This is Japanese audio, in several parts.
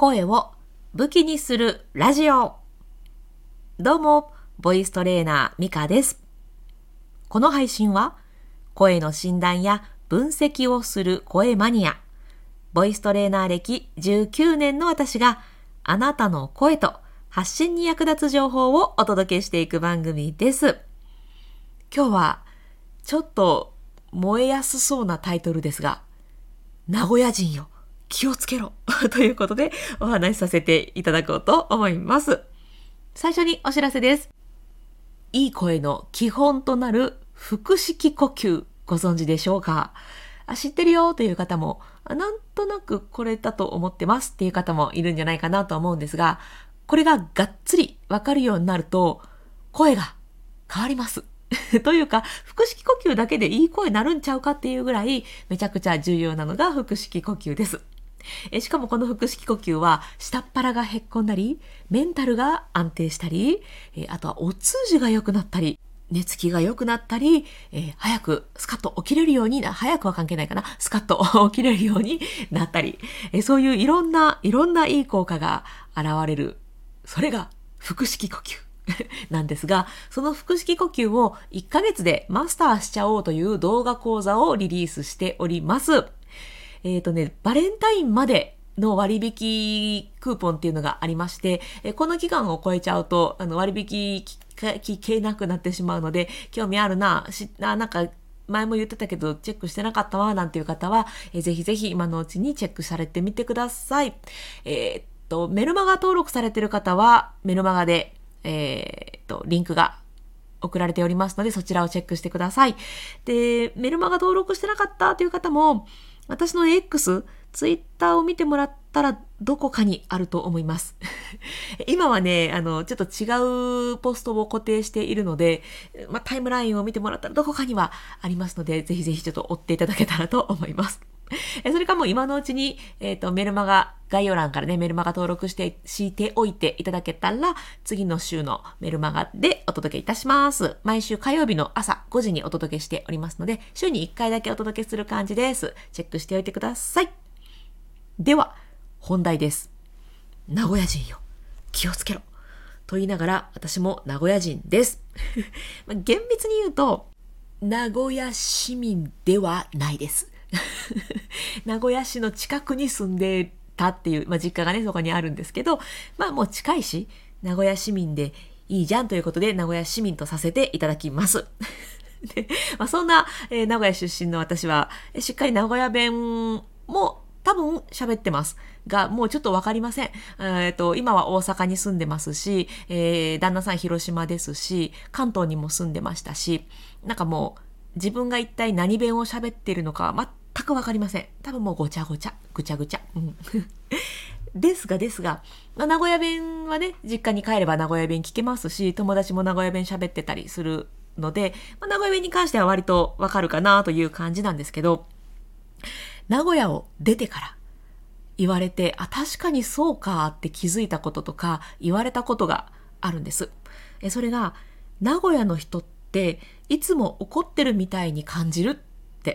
声を武器にするラジオ。どうも、ボイストレーナーミカです。この配信は声の診断や分析をする声マニア、ボイストレーナー歴19年の私があなたの声と発信に役立つ情報をお届けしていく番組です。今日はちょっと燃えやすそうなタイトルですが、名古屋人よ、気をつけろということでお話しさせていただこうと思います。最初にお知らせです。いい声の基本となる腹式呼吸、ご存知でしょうか？知ってるよという方も、なんとなくこれだと思ってますっていう方もいるんじゃないかなと思うんですが、これががっつりわかるようになると声が変わりますというか、腹式呼吸だけでいい声になるんちゃうかっていうぐらいめちゃくちゃ重要なのが腹式呼吸です。しかもこの腹式呼吸は下っ腹がへっこんだり、メンタルが安定したり、あとはお通じが良くなったり、寝つきが良くなったり、早くスカッと起きれるように早くは関係ないかな、スカッと起きれるようになったり、そういういろんないい効果が現れる、それが腹式呼吸なんですが、その腹式呼吸を1ヶ月でマスターしちゃおうという動画講座をリリースしております。バレンタインまでの割引クーポンっていうのがありまして、この期間を超えちゃうと割引聞けなくなってしまうので、興味あるな、なんか前も言ってたけどチェックしてなかったわなんていう方は、ぜひぜひ今のうちにチェックされてみてください。メルマガ登録されている方はメルマガで、リンクが送られておりますので、そちらをチェックしてください。で、メルマガ登録してなかったという方も、私の X、ツイッターを見てもらったらどこかにあると思います。今はね、ちょっと違うポストを固定しているので、タイムラインを見てもらったらどこかにはありますので、ぜひぜひちょっと追っていただけたらと思います。それかもう今のうちに、メルマガ、概要欄からね、メルマガ登録しておいていただけたら、次の週のメルマガでお届けいたします。毎週火曜日の朝5時にお届けしておりますので、週に1回だけお届けする感じです。チェックしておいてください。では、本題です。名古屋人よ、気をつけろと言いながら、私も名古屋人です。厳密に言うと、名古屋市民ではないです。名古屋市の近くに住んでたっていう、実家がねそこにあるんですけど、もう近いし名古屋市民でいいじゃんということで名古屋市民とさせていただきますで、そんな、名古屋出身の私はしっかり名古屋弁も多分喋ってますが、もうちょっとわかりません。今は大阪に住んでますし、旦那さん広島ですし、関東にも住んでましたし、なんかもう自分が一体何弁を喋っているのかは全くわかりません。多分もうごちゃごちゃ、ぐちゃぐちゃ。ですが、名古屋弁はね、実家に帰れば名古屋弁聞けますし、友達も名古屋弁喋ってたりするので、名古屋弁に関しては割とわかるかなという感じなんですけど、名古屋を出てから言われて、確かにそうかって気づいたこととか言われたことがあるんです。それが、名古屋の人っていつも怒ってるみたいに感じるって。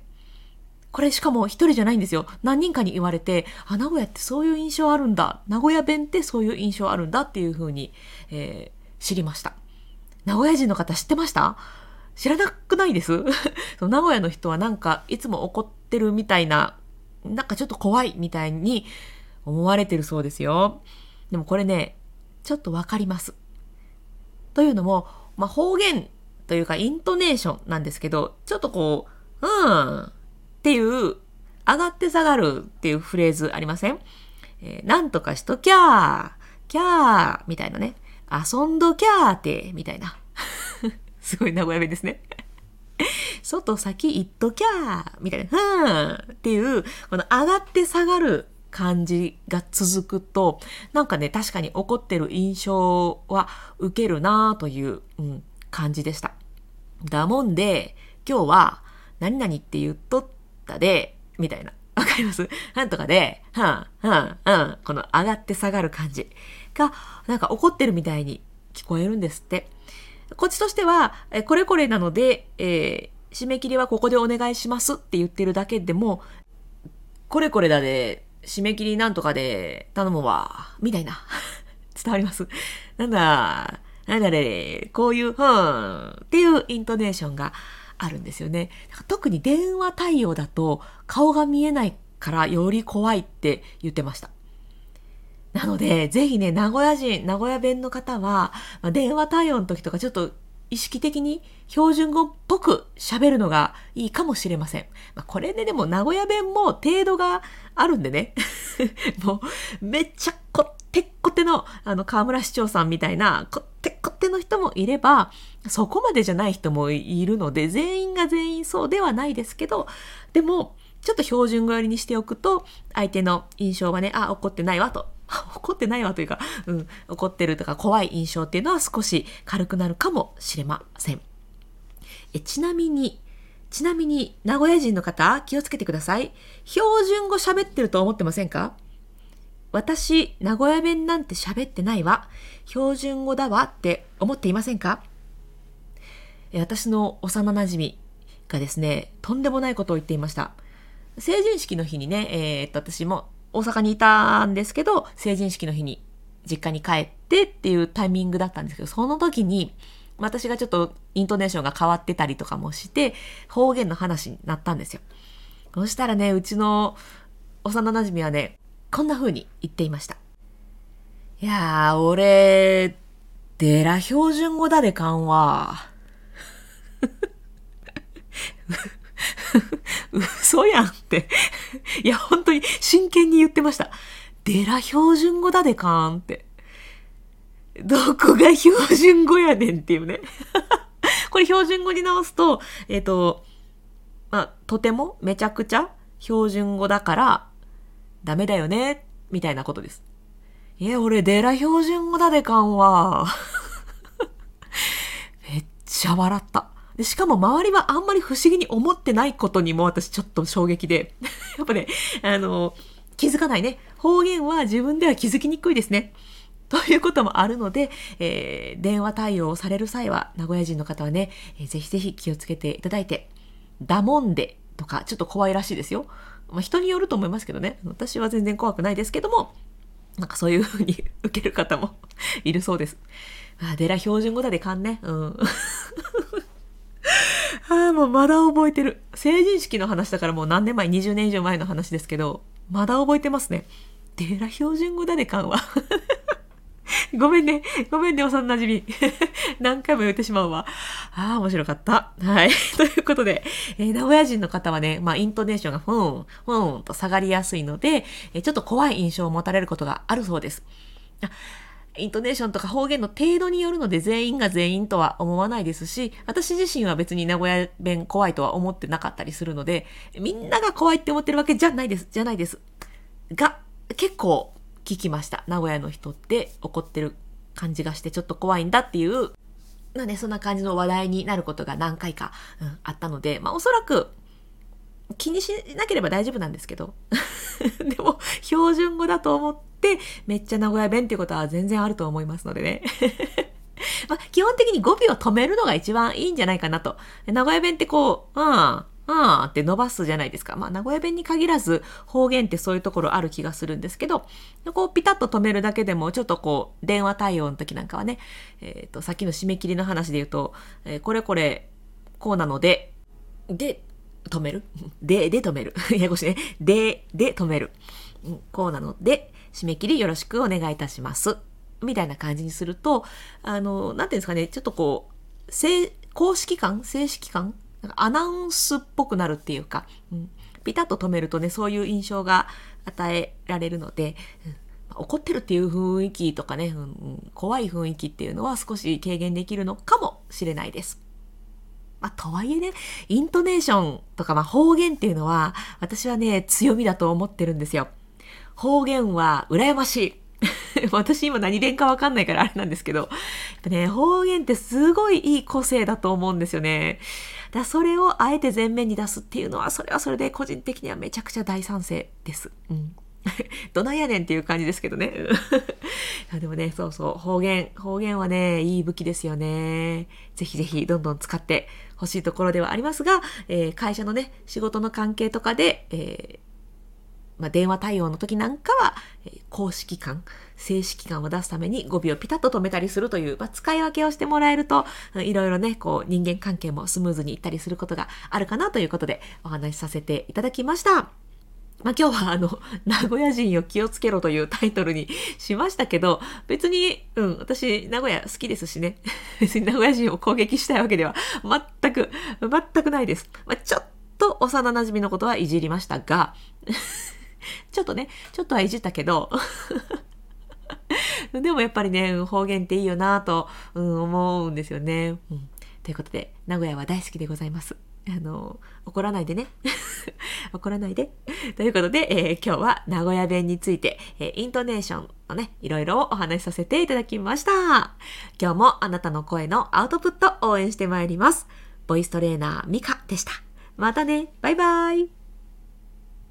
これしかも一人じゃないんですよ。何人かに言われて、名古屋ってそういう印象あるんだ。名古屋弁ってそういう印象あるんだっていうふうに、知りました。名古屋人の方知ってました？知らなくないです名古屋の人はなんかいつも怒ってるみたいな、なんかちょっと怖いみたいに思われてるそうですよ。でもこれね、ちょっとわかります。というのも、方言というかイントネーションなんですけど、ちょっとこう、っていう、上がって下がるっていうフレーズありません？なんとかしときゃー、キャーみたいなね。遊んどきゃーて、みたいな。すごい名古屋弁ですね。外先行っときゃー、みたいな。っていう、この上がって下がる感じが続くと、なんかね、確かに怒ってる印象は受けるなという、感じでした。だもんで、今日は、何々って言っとったで、みたいな。わかります？なんとかで、この上がって下がる感じが、なんか怒ってるみたいに聞こえるんですって。こっちとしては、これこれなので、締め切りはここでお願いしますって言ってるだけでも、これこれだで締め切りなんとかで頼むわ、みたいな。伝わります？なんだね、こういう、っていうイントネーションがあるんですよね。特に電話対応だと顔が見えないからより怖いって言ってました。なので、ぜひね、名古屋弁の方は、電話対応の時とかちょっと意識的に標準語っぽく喋るのがいいかもしれません。これね、でも名古屋弁も程度があるんでね。もう、めっちゃこってっこての、河村市長さんみたいな、こってっこての人もいれば、そこまでじゃない人もいるので、全員が全員そうではないですけど、でも、ちょっと標準語寄りにしておくと、相手の印象はね、怒ってないわと。怒ってないわというか、怒ってるとか怖い印象っていうのは少し軽くなるかもしれません。ちなみに、名古屋人の方、気をつけてください。標準語喋ってると思ってませんか？私、名古屋弁なんて喋ってないわ。標準語だわって思っていませんか？私の幼馴染がですね、とんでもないことを言っていました。成人式の日にね、私も大阪にいたんですけど、成人式の日に実家に帰ってっていうタイミングだったんですけど、その時に私がちょっとイントネーションが変わってたりとかもして、方言の話になったんですよ。そしたらね、うちの幼馴染はね、こんな風に言っていました。いやー、俺、でら標準語だでかんわ。嘘やんって。いや、本当に真剣に言ってました。でら標準語だでかんって。どこが標準語やねんっていうね。これ標準語に直すと、とてもめちゃくちゃ標準語だからダメだよね、みたいなことです。俺でら標準語だでかんわ。めっちゃ笑った。でしかも周りはあんまり不思議に思ってないことにも私ちょっと衝撃で。やっぱね、気づかないね。方言は自分では気づきにくいですね。ということもあるので、電話対応をされる際は、名古屋人の方はね、ぜひぜひ気をつけていただいて、だもんでとか、ちょっと怖いらしいですよ。人によると思いますけどね。私は全然怖くないですけども、なんかそういう風に受ける方もいるそうです。でら標準語だでかんね。もうまだ覚えてる。成人式の話だからもう何年前、20年以上前の話ですけど、まだ覚えてますね。でら標準語だでかんわ。ごめんね、幼馴染。何回も言ってしまうわ。面白かった。はい。ということで、名古屋人の方はね、イントネーションがふーんと下がりやすいので、ちょっと怖い印象を持たれることがあるそうです。イントネーションとか方言の程度によるので全員が全員とは思わないですし、私自身は別に名古屋弁怖いとは思ってなかったりするので、みんなが怖いって思ってるわけじゃないです。が、結構聞きました。名古屋の人って怒ってる感じがしてちょっと怖いんだっていう、そんな感じの話題になることが何回か、あったので、おそらく気にしなければ大丈夫なんですけど。でも、標準語だと思って、めっちゃ名古屋弁っていうことは全然あると思いますのでね。基本的に語尾を止めるのが一番いいんじゃないかなと。名古屋弁ってこう、って伸ばすじゃないですか。名古屋弁に限らず方言ってそういうところある気がするんですけど、こうピタッと止めるだけでもちょっとこう電話対応の時なんかはね、さっきの締め切りの話で言うと、これこうなので止めるで止める。ややこしいね。で止める。こうなので、締め切りよろしくお願いいたします。みたいな感じにすると、なんていうんですかね、ちょっとこう、正式感なんかアナウンスっぽくなるっていうか、ピタッと止めるとね、そういう印象が与えられるので、怒ってるっていう雰囲気とかね、怖い雰囲気っていうのは少し軽減できるのかもしれないです。とはいえね、イントネーションとか方言っていうのは、私はね、強みだと思ってるんですよ。方言は羨ましい。私今何弁かわかんないからあれなんですけど、やっぱね、方言ってすごいいい個性だと思うんですよね。それをあえて前面に出すっていうのは、それはそれで個人的にはめちゃくちゃ大賛成です。どないやねんっていう感じですけどね。でもね、そうそう、方言はね、いい武器ですよね。ぜひぜひどんどん使ってほしいところではありますが、会社のね、仕事の関係とかで、 電話対応の時なんかは、公式感、正式感を出すために語尾をピタッと止めたりするという、使い分けをしてもらえると、いろいろね、人間関係もスムーズにいったりすることがあるかなということでお話しさせていただきました。今日は名古屋人を気をつけろというタイトルにしましたけど、別に、私、名古屋好きですしね。別に名古屋人を攻撃したいわけでは全くないです。ちょっと幼馴染のことはいじりましたが、ちょっとはいじったけど、でもやっぱりね、方言っていいよなと、思うんですよね。ということで、名古屋は大好きでございます。怒らないでね。怒らないで。ということで、今日は名古屋弁について、イントネーションのね、いろいろお話しさせていただきました。今日もあなたの声のアウトプット応援してまいります。ボイストレーナーミカでした。またね。バイバイ。